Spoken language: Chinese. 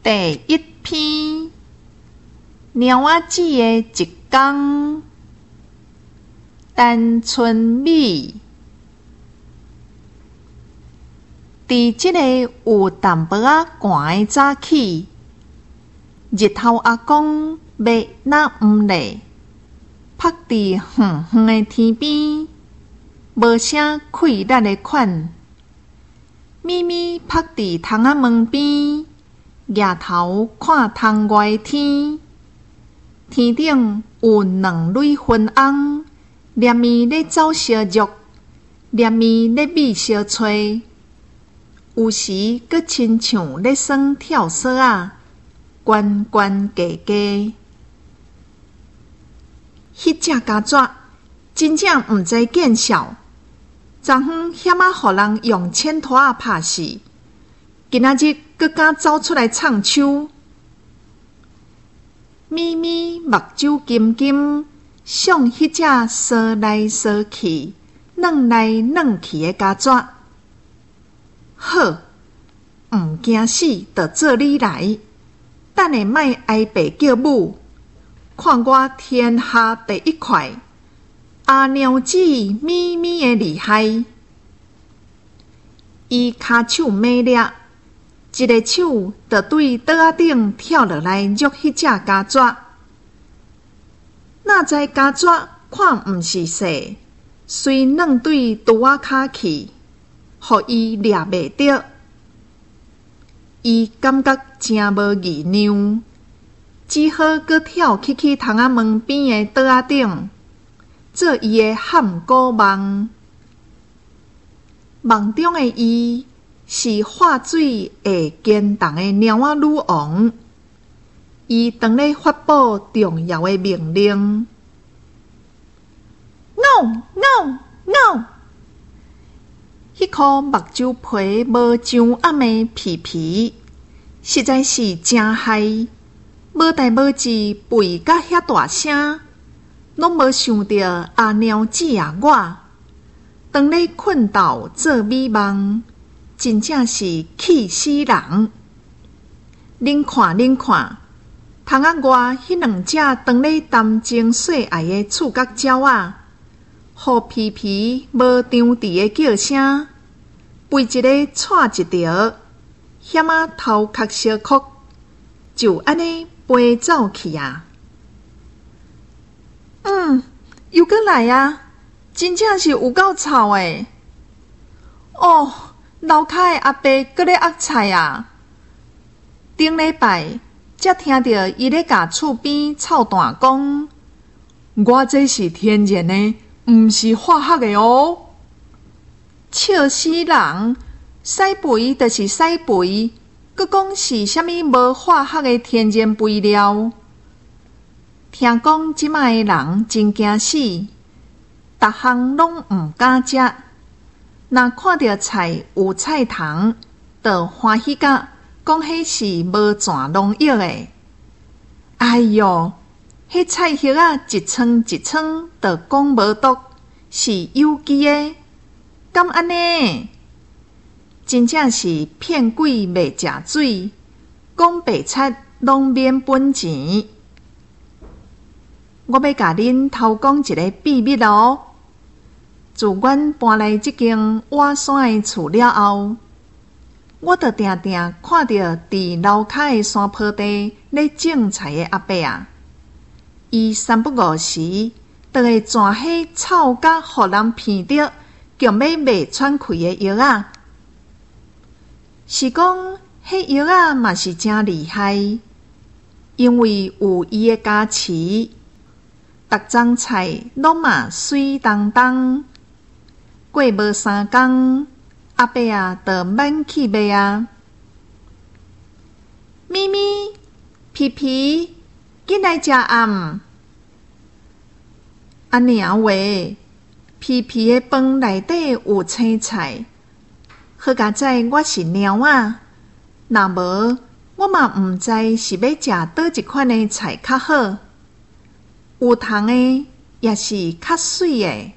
第一篇，猫仔子的一天。单春美，伫即个有淡薄仔寒的早起，日头阿公要若毋热，趴伫远远的天边，无啥气力的款。咪咪趴伫窗仔门边，举头看窗外的天，天顶有两蕊云红，连绵咧走相肉，连绵咧觅相吹。有时阁亲像咧耍跳绳仔，悬悬低低。迄只家雀真正毋知见笑，昨昏险啊，互人用铅拖仔拍死，今仔日阁敢走出来唱秋。咪咪目睭金金，想迄只扫来扫去、软来软去的家雀。好，毋惊死，就做你来。等下莫挨爸叫母，看我天下第一快，阿娘子咪咪的厉害。伊骹手猛掠，一个手就对桌仔顶跳落来捉迄只家雀。哪知家雀看毋是细，随软对桌仔骹去，互伊掠袂着。伊感觉真无义娘，只好搁跳去窗仔门边的桌仔顶，做伊的汉古梦。梦中的伊是化水会坚动的猫仔女王，伊当咧发布重要的命令。嗷嗷嗷！迄颗目睭皮无上暗的皮皮，实在是真害。无代无志吠甲遐大声，拢无想到阿娘子啊我，当咧困斗做美梦，真正是气死人。恁看恁看，窗仔外迄两只当咧谈情说爱的触角鸟仔，互皮皮无张持的叫声，飞一个踹一条，险啊头壳小哭，就安尼飞走去啊！又搁来啊！真正是有够吵诶！哦，楼骹的阿伯搁咧压菜啊！顶礼拜才听到伊咧甲厝边臭蛋讲，我这是天然的，毋是化学的哦。笑死人！屎肥就是屎肥，搁讲是啥物无化学的天然肥料。听讲即摆的人真惊死，逐项拢毋敢食。若看到菜有菜虫，就欢喜甲讲迄是无全农药的。哎哟，迄菜叶啊一撮一撮，就讲无毒，是有机的。敢安尼？真正是骗鬼袂食水，讲白贼拢免本钱。我要甲恁偷讲一个秘密哦。自阮搬来即间瓦山的厝了后，我就定定看到伫楼骹的山坡地咧种菜的阿伯啊，伊三不五时就会转迄臭甲互人闻着，强要卖喘气的药啊。是讲迄药啊嘛是真厉害，因为有伊的加持，逐种菜拢嘛水当当。过无3工，阿伯啊就满去卖啊。咪咪、皮皮，紧来食暗。安尼啊话，皮皮的饭内底有青菜，好佳哉我是猫仔，若无我嘛毋知是要食倒一款的菜较好，有虫的也是较水的。